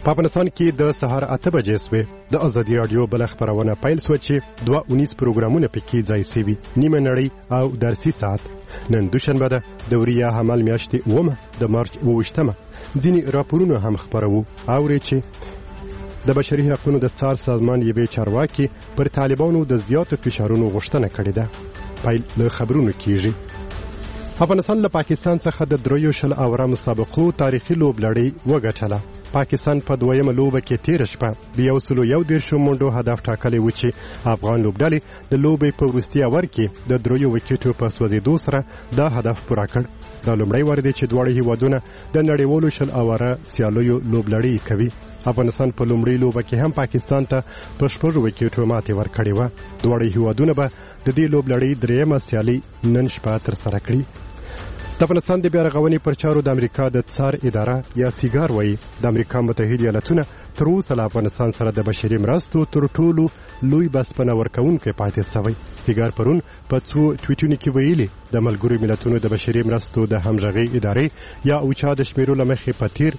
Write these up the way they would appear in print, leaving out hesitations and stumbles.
په افغانستان کې د سهار 8 بجې سوې د ازادي رادیو بل خبرونه پیل شو چې 219 پروګرامونه پکې ځای شوي نیمه نړۍ او درسي ساعت نن دوشنبه ده د وریه حمل میاشتې 9 د مارچ 28مه ځینې راپورونه هم خبرو اوري چې د بشري حقوقو د څار سازمان یوې چارواکي پر طالبانو د زیاتو فشارونو غوښتنه کړې ده پیل له خبرونو کیږي افغانستان له پاکستان څخه د دریو شل اوره مسابقو تاریخي لوبلړۍ وګټله پاکستان په دویمه لوبه کې تیر شپه د 111 منډو هدف ټاکلی و چې افغان لوبډلې د لوبې په وروستي اور کې د دریو وکټو په سوځېدو سره دا هدف پوره کړ دا لومړی وار دی چې دواړه هیوادونه د نړیوالو شل اوره سیالیو لوبلړۍ کوي افغانستان په لومړۍ لوبه کې هم پاکستان ته په 6 وکټو ماتې ورکړې و دواړه هیوادونه به د دې لوبلړۍ دریمه سیالي نن شپه تر سره کړي د افغانستان د بیارغونې پر چارو د امریکا د څار اداره یا سیګار وایي د امریکا متحده ایالاتونه تر اوسه له افغانستان سره د بشري مرستو تر ټولو لوی بسپنه ورکوونکی پاتې شوی سیګار پرون په څو ټویټونو کې ویلي د ملګرو ملتونو د بشري مرستو د همغږي ادارې یا اوچا د شمیرو لمخې په تیر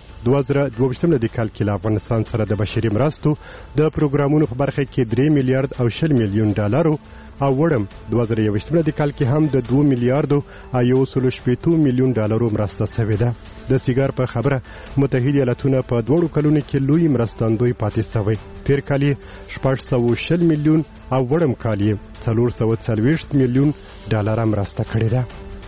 2022 کال کې له افغانستان سره د بشري مرستو د پروګرامونو په برخه کې 3 میلیارډ او 10 میلیون ډالر او وړم 2021 کال کې هم د 2 میلیارډ او 180 میلیون ډالر مرسته شوې ده د سیګار په خبره متحده ایالاتونه په 2 کلونو کې لوی مرستندوی پاتې شوی تیر کال 460 میلیون او وړم کال 440 میلیون ډالر مرسته کړې ده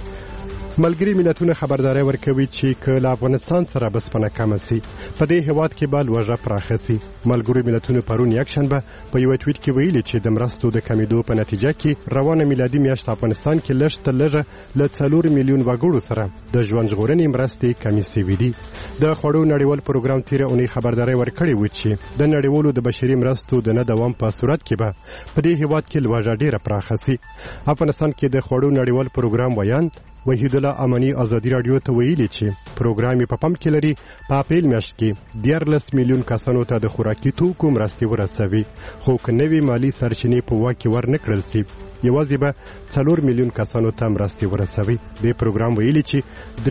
ملګری ملتونه خبرداري ورکوي چې کله افغانستان سره بسپنه کم شي په دې هواد کې به لوږه پراخه شي ملګری ملتونه پرون یک شنبه په یو ټویټ کې ویلي چې د مرستو د کمیدو په نتیجه کې روانه میلادي میاشت افغانستان کې لږ له 4 میلیون وګړو سره د ژوند ژغورنې مرستې کمې شوې دي د خوړو نړیوال پروګرام تیر اونۍ خبرداري ورکړې و چې د نړیوالو د بشري مرستو د نه دوام په صورت کې به په دې هواد کې لوږه ډیره پراخه شي افغانستان کې د خوړو نړیوال پروګرام ویان وحید الله امانی ازادي رادیو ته ویلي چې پروګرام په پم کې لري په اپریل میاشت کې 14 میلیون کسانو ته د خوراکي توکو مرستې ورسوي خو کنوي مالی سرچینې په واکه ورنکړل شي یوازې به 4 میلیون کسانو ته مرستې ورسوي د پروګرام ویلي چې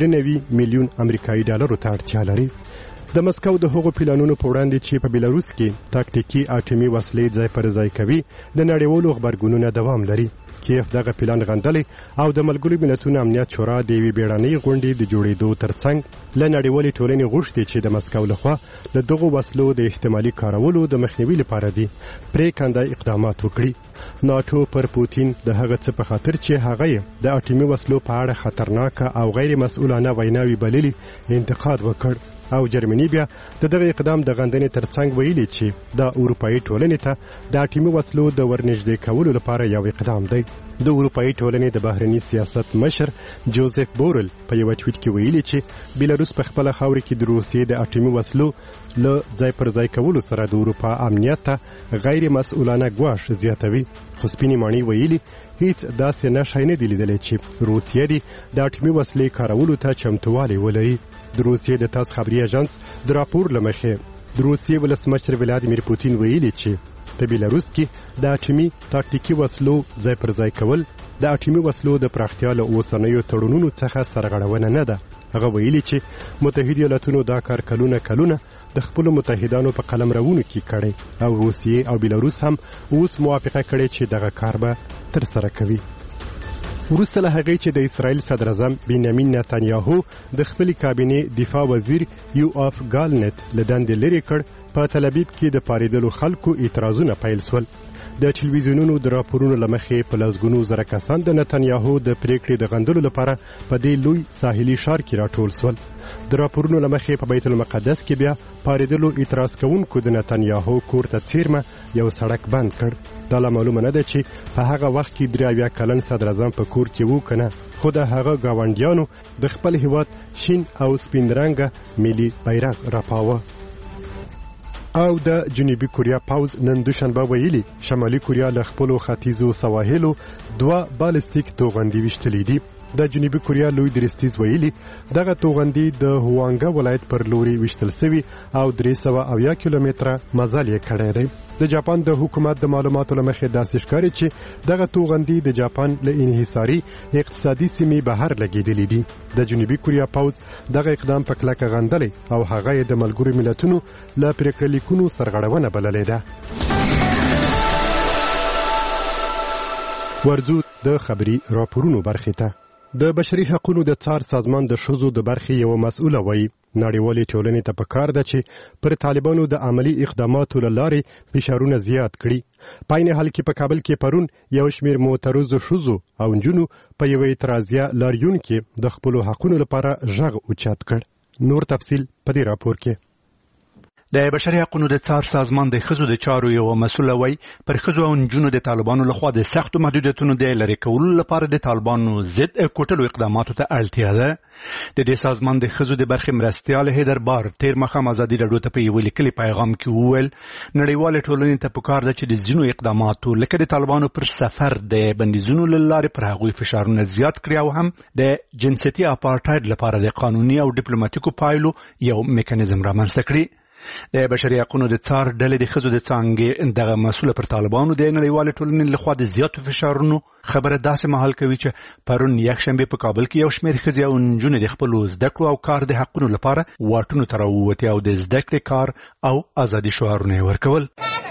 93 میلیون امریکایي ډالر ته اړتیا لري د مسکو د هغو پلانونو په وړاندې چې په بلاروس کې تاکتیکي اټومي وسلې ځای پر ځای کوي د نړیوالو خبرګونونو دوام لري کیف دغه پلان غندلې او د ملګرو ملتونو امنیت شورا د وی بیړنۍ غونډې د جوړېدو ترڅنګ له نړیوالې ټولنې غوښتي چې د مسکو لخوا له دغه وسلو د احتمالي کارولو د مخنیوي لپاره دي پرې کنده اقدامات وکړي ناتو پر پوتین د هغه څه په خاطر چې هغه د اټومي وسلو په اړه خطرناک او غیر مسؤلانه ویناوي بللي انتقاد وکړ او جرمني بیا دغه اقدام د غندنې ترڅنګ ویلي چې د اروپאי ټولنې ته د اټومي وسلو د ورنږدې کولو لپاره یو اقدام دی د اروپאי ټولنې د بهرني سیاست مشر جوزف بورل په یو ټویټ کې ویلي چې بیلاروس په خپل خاور کې د روسیې د اټومي وسلو له ځای پر ځای کولو سره د اروپا امنیت ته غیر مسؤلانه ګواښ زیاتوي خو سپینې ماڼۍ ویلي هیڅ داسې نښې نه دي لیدلې چې روسیې د اټومي وسلې کارولو ته چمتووالی ولري د روسیې د تاس خبري اژانس د راپور لمخې د روسیې ولسمشر ولادیمیر پوتین ویلي چې په بیلاروس کې د اټومي تاکتیکي وسلو ځای پر ځای کول د اټومي وسلو د پراختیا له اوسنیو تړونونو څخه سرغړونه نه ده هغه ویلي چې متحده ایالاتونو دا کار کلونه د خپل متحدانو په قلم راوونو کې کړي او روسیې او بیلاروس هم اوس موافقه کړي چې دغه کار به تر سره کوي وروسته له هغې چې د اسرائیل صدر اعظم بنیامین نتانیاهو د خپل کابینې دفاع وزیر یوآف ګالنت له دندې لرې کړ په تل ابیب کې د پاریدلو خلکو اعتراضونه پیل شول د ټلویزیونونو د راپورونو لمخې په لسګونو زره کسان د نتانیاهو د پریکړې د غندلو لپاره په دې لوی ساحلي ښار کې راټول شول د راپورونو لمخې په بیت المقدس کې بیا پاریدلو اعتراض کوونکو د نتانیاهو کور ته څیرمه یو سړک بند کړ دا معلومه نه ده چې په هغه وخت کې 83 کلن صدر اعظم په کور کې وو کنه خو د هغه گاونډیانو د خپل هیواد شین او سپین رنګه ملي بیرغ راپاوه او د جنوبي کوریا پوز نن دوشنبه ویلي شمالي کوریا له خپلو ختیځو سواحلو 2 بالستیک توغندي وشتلې دي. د جنوبي کوریا لوی درستیز ویلي دغه توغندي د هوانګا ولایت پر لوري وشتل شوی او 300 کیلومتره مزل یې کړی دی. د جاپان د حکومت د معلوماتو لمخې داسې ښکاري چې دغه توغندي د جاپان له انحصاري اقتصادي سیمې بهر لګیدلې دي. د جنوبي کوریا پوز دغه اقدام په کلکه غندلی او هغه د ملګرو ملتونو له پریکړه لیکونو سرغړونه بللې ده. ورځو د خبري راپورونو برخې ته. د بشري حقوقو د څار سازمان د شذو د برخې یو مسؤل وایي نړیوالې ټولنې ته پکار ده چې پر طالبانو د عملی اقداماتو لارې فشارونه زیات کړي. په عین حال کې په کابل کې پرون یو شمېر معترضو شذو او نجونو په یو اعتراضیه لاریون کې د خپل حقوقو لپاره غږ اوچت کړ. نور تفصیل په دې راپور کې. د بشري حقوقو د څار سازمان د خزو د چارو یو مسؤل وای پر خزو او نجونو د طالبانو لخوا د سختو محدودیتونو د لری کولو لپاره د طالبانو ضد کوټلو اقداماتو ته اړتیا ده. د دې سازمان د خزو د برخې مرستيال هیدر بار تیر مخام ازادي راډیو ته په یو لیکلي پیغام کې وویل نړیوال ټولنې ته پکار ده چې د ځینو اقداماتو لکه د طالبانو پر سفر د بندیزونو لارې پر هغوی فشارونه زیات کړي او هم د جنسيتي اپارټاید لپاره د قانوني او ډیپلوماټیکو پایلو یو میکانیزم رامنځته کړي. د بشري حقوقو د څار ډلې د خزو د څنګه دغه مسؤل پر طالبانو د نړیوال ټولنې لخوا د زیاتو فشارونو خبره داسې مهال کوي چې پرون یکشنبه په کابل کې یو شمېر خزي او نجونې د خپل زده کړو او کار د حقوقو لپاره واټونو تر ووتي او د زده کړې کار او ازادي شعارونه ورکول.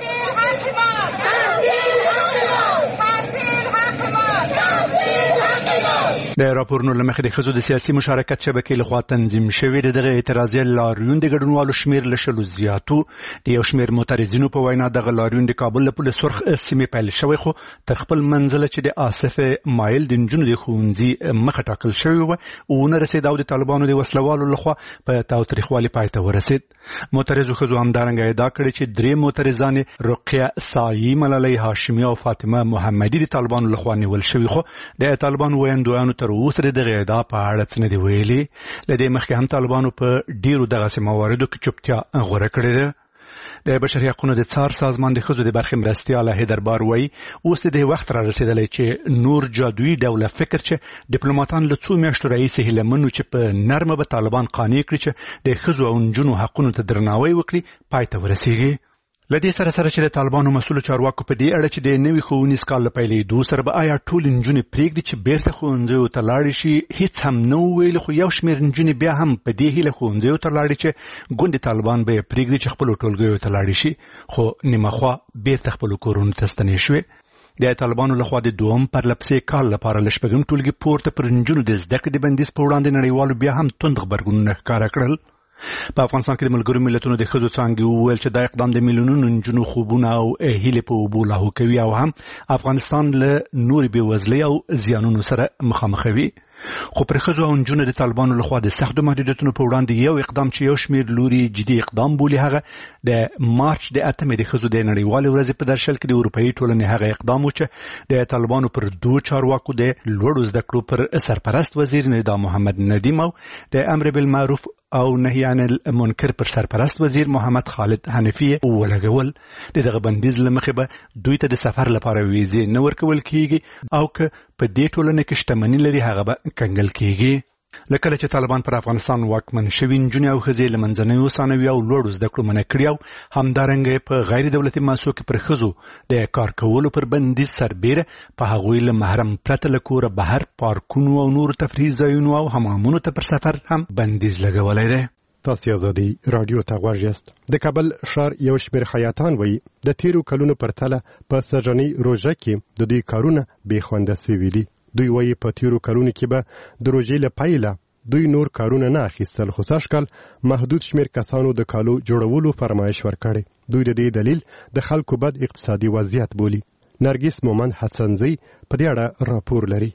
د راپورونو لمخې د خزو د سیاسي مشارکت شبکې لخوا تنظیم شوی دغه اعتراضي لاریون د ګډونوالو شمیر لشلو زیاتو د یو شمیر معترضینو په وینا دغه لاریون د کابل له پولیس سرخ سیمې پیل شوی خو تر خپل منزل چې د آصف مایل د نجونو د ښوونځي مخه ټاکل شوی و او نه رسید او د طالبانو د وسلوالو لخوا په تاوتریخوالي پای ته ورسید. معترضو خزو همدارنګه ادعا کړې چې درې معترضان رقیه سایي ملالۍ هاشمي او فاطمه محمدي د طالبانو لخوا نیول شوی خو د طالبانو ویاندویانو تر اوسه دغه ادعا په اړه څه نه دی ویلي. لدې مخکې هم طالبانو په ډیرو دغه مواردو کې چوپتیا غوره کړې ده. د بشري حقوقو د څار سازمان د خزو د برخې مرستيال هیدر بار وایي اوس د وخت را رسیدلی چې نور جادویي ډول فکر چې ډیپلوماټان له څو میاشتو راهیسې هیله منو چې په نرمه به طالبان قانع کړي چې د خزو او نجونو حقوقو ته درناوی وکړي پای ته ورسیږي. لدې سره چې د طالبانو مسؤل چارواکو په دې اړه چې د نوي ښوونیز کال په پیلېدو سره به آیا ټول نجونې پرېږدي چې بیرته ښوونځیو ته لاړې شي هیڅ هم نه ویل خو یو شمېر نجونې بیا هم په دې هیله ښوونځیو ته لاړې چې ګوند طالبان به پرېږدي چې خپل ټولګیو ته لاړې شي خو نیمه خوا بیرته خپل کورونو ته ستنې شوې. د طالبانو لخوا د دوم پرلپسې کال لپاره لشپږم ټولګي پورته پر نجونو د زده کړې د بندیز په وړاندې نړیوالو بیا هم توند غبرګونونه ښکاره کړل. په افغانستان کې د ملګرو ملتونو د خزو څنګه وویل چې دا اقدام د میلیونونو نجونو خوبونه او هیله په اوبو لاهو کوي او هم افغانستان له نور بېوزلۍ او زیانونو سره مخامخوي. خو پر خزو او نجونو د طالبانو لخوا د سختو محدودیتونو په وړاندې یو اقدام چې یو شمېر لوري جدي اقدام بولي هغه د مارچ د 8 د خزو د نړیوال ورځې په درشل کې د اروپאי ټولنې هغه اقدام و چې د طالبانو پر دوه چارواکو د لوړو زده کړو پر سرپرست وزیر ندا محمد ندیم او د امر بالمعروف او نهي عن المنکر پر سرپرست وزیر محمد خالد حنفی ولګول. دغه بندیز لمخې به دوی ته د سفر لپاره ویزې نه ورکول کیږي او که په دې ټولنه کې شتمني لري هغه به کنګل کیږي. لکه چې طالبان پر افغانستان واکمن شوي نجونې او ښځې له منځنیو ثانوي او لوړو زده کړو منع کړي او همدارنګه په غیر دولتي مؤسسو کې پر ښځو د کار کولو پر بندیز سربیره په هغوی له محرم پرته له کوره بهر پارکونو او نور تفریح ځایونو او حمامونو ته پر سفر هم بندیز لګولی دی. تاسو ازادي رادیو ته غوږ یاست. د کابل ښار یو شمېر خیاطان وایي د تیرو کلونو پرتله په سږنۍ روژه کې د دوی کارونه بې خونده سوي دي. دوی وایي په تیرو کلونو کې به د روژې له پیله دوی نور کارونه نه اخیستل خو سږ کال محدود شمېر کسانو د کالو جوړولو فرمایش ورکړی. دوی د دې دلیل د خلکو بد اقتصادي وضعیت بولي. نرګس مومند حسنزی په دې اړه راپور لري.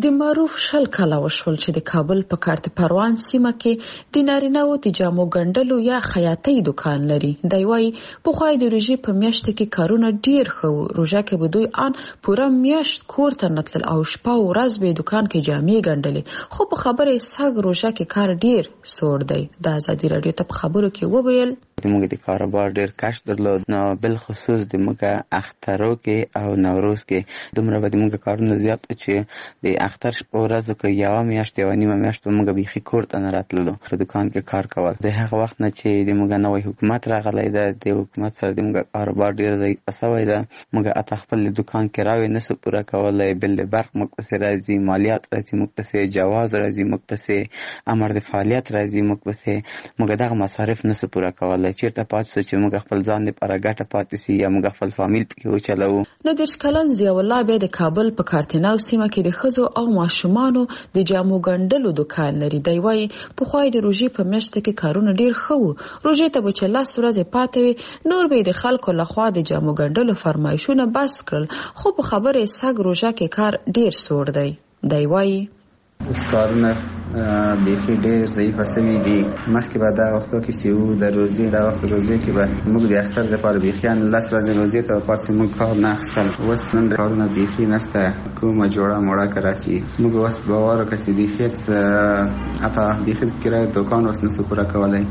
د معروف شل کاله وشول چې د کابل په کارت پروان سیمه کې د نارینه‌و د جامو ګنډلو یا خیاطۍ دکان لري. دی وايي پخوا د روژې په میاشت کې کارونه ډیر ښه وو. روژه کې به دوی ان پوره میاشت کور ته نتلل او شپه او ورځ به دکان کې جامې ګنډلې. خو په خبره ساګ روژه کې کار ډیر سوړ دی. د ازادي رادیو ته په خبرو کې وویل موږ د کاروبار ډیر کش درلود، نو بل خصوص د موږ اخترو کې او نوروز کې دومره به د موږ کارونه زیات چې د اختر ورځو کې یو میاشت یو نیمه میاشت موږ بیخي کور ته نه راتللو، په دکان کې کار کول. د هغه وخت نه چې د موږ نوې حکومت راغلی ده، د حکومت سره د موږ کاروبار ډیر ضعیف شوی ده. موږ اته خپل دکان کې راوي نسو پوره کولای، بل برق موږ پسې راځي، مالیات راځي موږ پسې، جواز راځي موږ پسې، امر د فعالیت راځي موږ پسې. موږ دغه مصارف نسو پوره کولای. چیرته پاتې چې موږ خپل ځان لپاره ګټه پاتې سي یا موږ خپل فامیل پکې وچلو. نادر کلن ضیاء الله به د کابل په کارتناو سیمه کې د ښځو او ماشومانو د جامو ګنډلو دکان لري. دی وايي پخوا د روژې په میاشت کې کارونه ډیر ښه وو. روژې ته به چې 10 ورځې پاتې وي نور به د خلکو لخوا د جامو ګنډلو فرمایشونه بس کړل. خو په خبره ساګ روژه کې کار ډیر سوړ دی. دی وايي اوس کارونه بیخي ډېر ضعیفه سوي دي. مخکې به دا وختو کې چې وو د روژې دا وخت روژې کې به موږ د اختر دپاره بیخیان 10 ورځې روژې ته پاتې موږ کار نه اخیستل. اوس نن کارونه بیخي نشته، کومه جوړه موړه که راسي موږ اوس باور وکړه چې بیخي حتی بیخي کرایه دکان اوس نسو پوره کولی.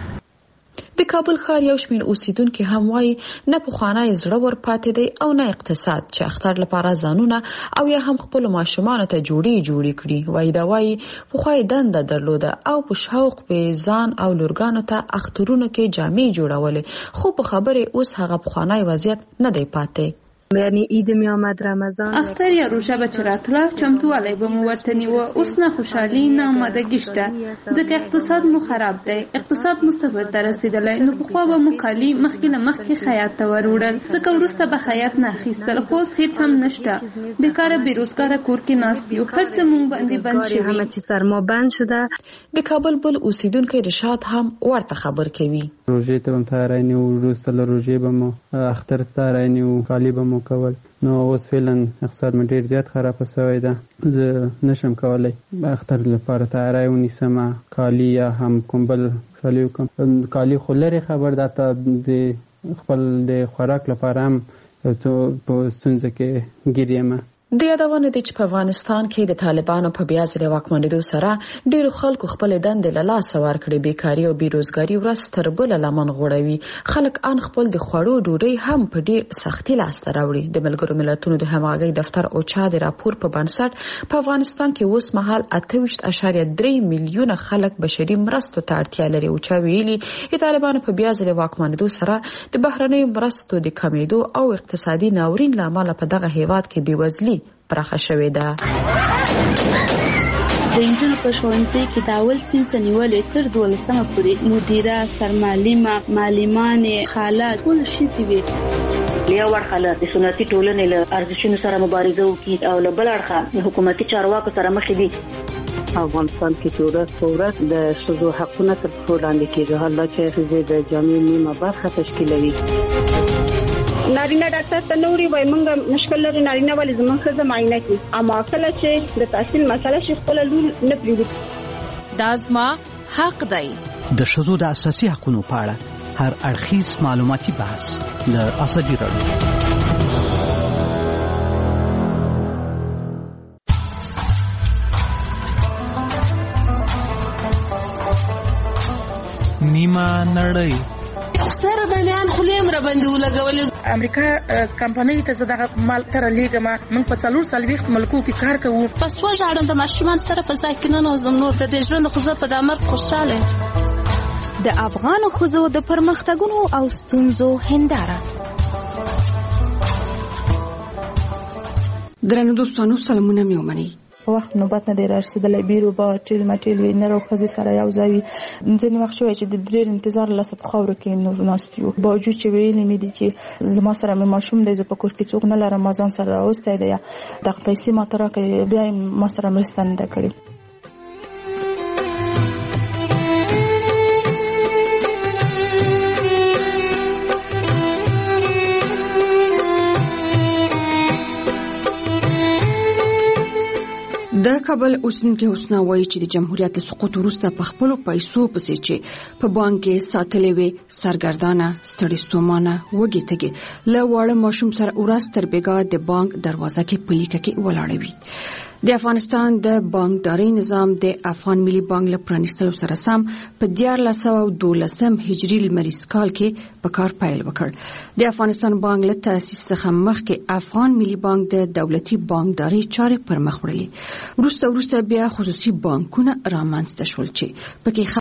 د کابل ښار یو شمېر اوسیدونکي هم وایي نه پخوانی زړه ور پاتې دی او نه اقتصاد چې اختر لپاره ځانونه او یا هم خپل ماشومانو ته جوړې کړي. وایي دا وایي پخوای دنده درلوده او په شوق به ځان او لورګانو ته اخترونو کې جامې جوړولې، خو په خبره اوس هغه پخوانی وضعیت نه دی پاتې. یعنی عید می آمد، رمضان، اختر یا روژه به چې راتله چمتووالی به مو ورته نیوه. اوس نه خوشحالي نه آمادګي شته ځکه اقتصاد مو خراب دی، اقتصاد مو صفر ته رسېدلی. نو پخوا به مو کالي مخکې له مخکې خیاط ته ور وړل، ځکه وروسته به خیاط نه اخیستل. خو اوس هېڅ هم نشته، بېکاره بېروزګاره کور کې ناست یو، هر څه مو باندې بند شوي، همه چیز سرما بند شده. د کابل بل اوسیدونکی رشاد هم ورته خبر کوي. روژې ته هم تیاری نه وو، وروسته له روژې به مو اختر تیاری نه وو، کالي به مو کول. نو اوس فعلا اقتصاد مې ډیر زیات خراب شوی ده. زه نشم کولای اختر لپاره تیاری ونیسم، کالي یا هم کوم بل کالي وکم. کالي خو لري خبر ده ته د خپل د خوراک لپاره هم په ستونزه کې ګیر یم. د یادونه دي چې په افغانستان کې د طالبانو په بیا ځلې واکمنېدو سره ډېرو خلکو خپل دندې له لاسه ورکړې. بیکاري او بیروزګاري ورځ تر بله لمن غوړوي. خلک ان خپل د خوړو ډوډۍ هم په ډېر سختي لاسته راوړي. د ملګرو ملتونو د همغږۍ دفتر اوچا د راپور په بنسټ په افغانستان کې اوس مهال 28.3 میلیونه خلک بشري مرستو ته اړتیا لري. اوچا ویلي د طالبانو په بیا ځلې واکمنېدو سره د بهرنیو مرستو د کمیدو او اقتصادي ناورین له امله په دغه هیواد کې بېوزلي پراخه شوې ده. د انجونو په ښوونځي کې د اول صنف نیولې تر 12مه پورې مدیره، سرمعلمه، معلمانې، خاله ټول ښځې وي. یو اړخه له سنتي ټولنې له ارزښتونو سره مبارزه وکړي او له بل اړخه د حکومتي چارواکو سره مخ دي. افغانستان کې چې ورځ په ورځ د ښځو حقونه تر پښو لاندې کېږي، حالا چې ښځې د جامې نیمه برخه تشکیلوي. نارینه ډاکټر ته نوري وای مونږ مشکل لري، نارینه ولې زموږ ښځه معاینه کوي، اما کله چې د تحصیل مسله شي خپل لور نه پریږدي. دا زما حق دی. د ښځو د اساسي حقوقو په اړه هر اړخیز معلوماتي بحث د ازادي رادیو. نیمه نړۍ سره د میان خلیم را باندې ولګولې. امریکا کمپنۍ ته زداغه مال تر لیګم من په 440 ملکو کې کار کوو. پس وژاړم د ماشومان سره په ځای کې نه نوزم نور د دې ژوند خو زه په دمر خوشاله. د افغان ښځو د پرمختګونو او ستونزو هنداره. درنو دوستانو سلامونه مې ومنئ. په وخت نوبت نه دی رارسېدلی، بیرو به ټیل مټیل وي، نر او ښځې سره یو ځای وي. ځینې وخت شوی چې د ډېر انتظار لاسه په خاورو کې ناست یو، باوجود چې ویلي مې دي چې زما سره مې ماشوم دی، زه په کور کې څوک نه لرم، ما ځان سره راوستی دی، دغه پیسې ما ته راکړئ، بیا یې ما سره مرسته نه ده کړې. د کابل اوسنونکي حسنا وایي چې د جمهوریت سقوط وروسته په خپلو پیسو پسې چې په بانک کې ساتلې وي سرګردانه ستړي ستومانه وږي تږي له واړه ماشوم سره ورځ تر بېګا د بانک دروازه کې په لیکه کې ولاړه وي. د افغانستان د بانکداري نظام د افغان ملي بانک له پرانیستلو سره سم په 1412 هجري لمریز کال کې په کار پیل وکړ. د افغانستان بانک له تاسیس څخه مخکې افغان ملي بانک د دولتي بانکداري چارې پرمخ وړلې. وروسته بیا خصوصي بانکونه رامنځته شول چې پکې